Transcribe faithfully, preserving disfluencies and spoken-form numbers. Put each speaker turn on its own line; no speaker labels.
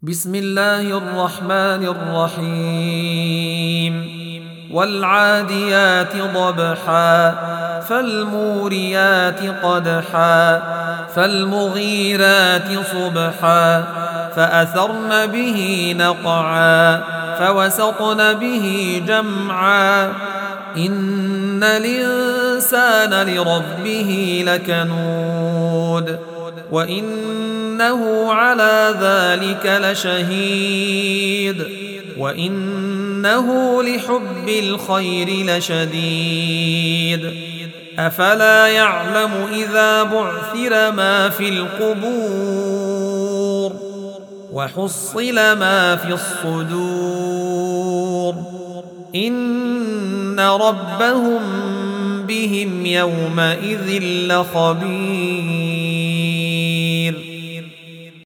بسم الله الرحمن الرحيم والعاديات ضبحا فالموريات قدحا فالمغيرات صبحا فأثرن به نقعا فوسطن به جمعا إن الإنسان لربه لكنود وإنه على ذلك لشهيد وإنه لحب الخير لشديد أفلا يعلم إذا بعثر ما في القبور وحصل ما في الصدور إن ربهم بهم يومئذ لخبير.